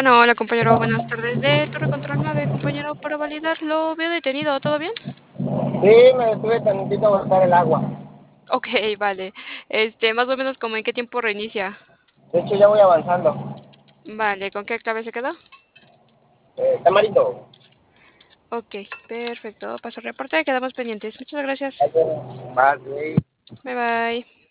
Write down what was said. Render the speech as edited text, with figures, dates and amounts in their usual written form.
Bueno, hola compañero, buenas tardes. De Torre Control 9, compañero, para validar, lo veo detenido, ¿todo bien? Sí, me detuve tantito a botar el agua. Ok, vale. Más o menos como en qué tiempo reinicia. De hecho, ya voy avanzando. Vale, ¿con qué clave se quedó? Tamarito. Ok, perfecto. Paso reporte, quedamos pendientes. Muchas gracias. Vale. Bye bye.